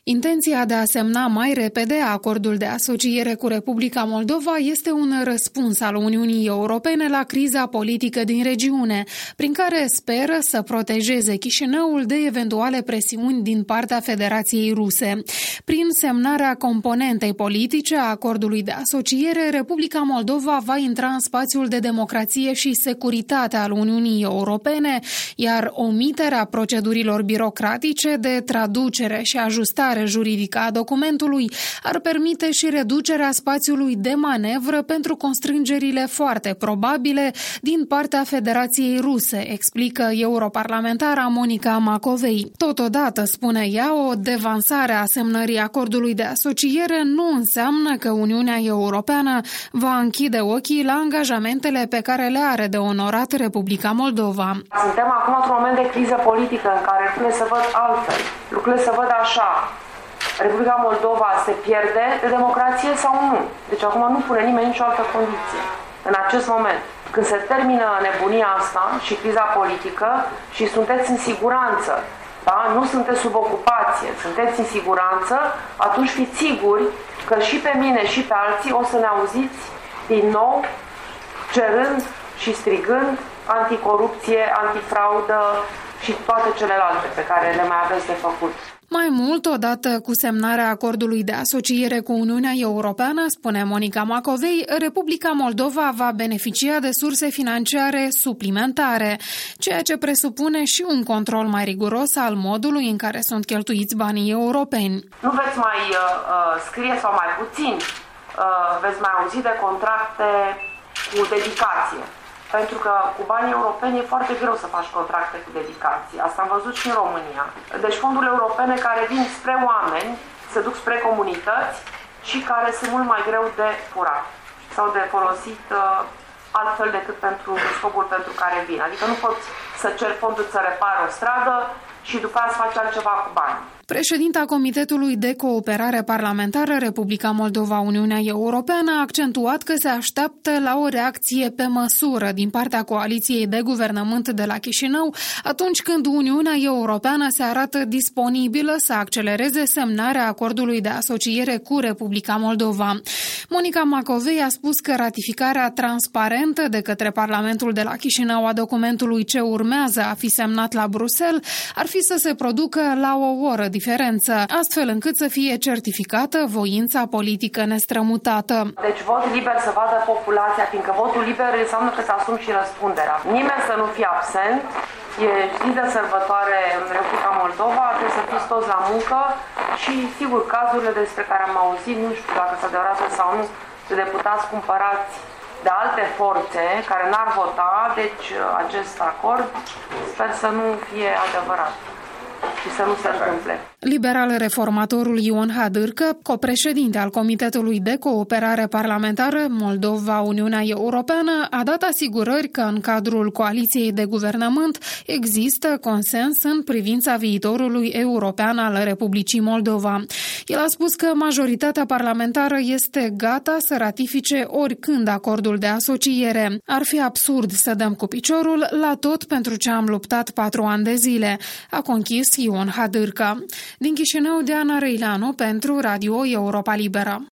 Intenția de a semna mai repede acordul de asociere cu Republica Moldova este un răspuns al Uniunii Europene la criza politică din regiune, prin care speră să protejeze Chișinăul de eventuale presiuni din partea Federației Ruse. Prin semnarea componentei politice a acordului de asociere, Republica Moldova va intra în spațiul de democrație și securitate al Uniunii Europene, iar omiterea procedurilor birocratice de traducere și ajustare juridică a documentului ar permite și reducerea spațiului de manevră pentru constrângerile foarte probabile din partea Federației Ruse, explică europarlamentara Monica Macovei. Totodată, spune ea, o devansare a semnării acordului de asociere nu înseamnă că Uniunea Europeană va închide ochii la angajamentele pe care le are de onorat Republica Moldova. Suntem acum într-un moment de criză politică în care lucrurile se văd altfel, lucrurile se văd așa. Republica Moldova se pierde de democrație sau nu? Deci acum nu pune nimeni nicio altă condiție. În acest moment, când se termină nebunia asta și criza politică și sunteți în siguranță, da? Nu sunteți sub ocupație, sunteți în siguranță, atunci fiți siguri că și pe mine și pe alții o să ne auziți din nou cerând și strigând anticorupție, antifraudă și toate celelalte pe care le mai aveți de făcut. Mai mult, odată cu semnarea acordului de asociere cu Uniunea Europeană, spune Monica Macovei, Republica Moldova va beneficia de surse financiare suplimentare, ceea ce presupune și un control mai riguros al modului în care sunt cheltuiți banii europeni. Nu veți mai scrie sau mai puțin, veți mai auzi de contracte cu dedicație. Pentru că cu banii europeni e foarte greu să faci contracte cu dedicație. Asta am văzut și în România. Deci fondurile europene care vin spre oameni, se duc spre comunități și care sunt mult mai greu de furat sau de folosit altfel decât pentru scopul pentru care vin. Adică nu poți să ceri fonduri să repari o stradă și după aia să faci altceva cu bani. Președinta Comitetului de Cooperare Parlamentară Republica Moldova-Uniunea Europeană a accentuat că se așteaptă la o reacție pe măsură din partea coaliției de guvernământ de la Chișinău atunci când Uniunea Europeană se arată disponibilă să accelereze semnarea acordului de asociere cu Republica Moldova. Monica Macovei a spus că ratificarea transparentă de către Parlamentul de la Chișinău a documentului ce urmează a fi semnat la Bruxelles ar fi să se producă la o oră diferență, astfel încât să fie certificată voința politică nestrămutată. Deci vot liber să vadă populația, fiindcă votul liber înseamnă că să asumi și răspunderea. Nimeni să nu fie absent, e zi de sărbătoare în Republica Moldova, trebuie să fiți toți la muncă și, sigur, cazurile despre care am auzit, nu știu dacă se adevărează sau nu, de deputați cumpărați de alte forțe care n-ar vota, deci acest acord sper să nu fie adevărat și să nu se întâmple. Liberal-reformatorul Ion Hadârcă, copreședinte al Comitetului de Cooperare Parlamentară Moldova-Uniunea Europeană, a dat asigurări că în cadrul coaliției de guvernământ există consens în privința viitorului european al Republicii Moldova. El a spus că majoritatea parlamentară este gata să ratifice oricând acordul de asociere. Ar fi absurd să dăm cu piciorul la tot pentru ce am luptat 4 ani de zile, a conchis Ion Hadârcă. Din Chișinău, Diana Răileanu pentru Radio Europa Liberă.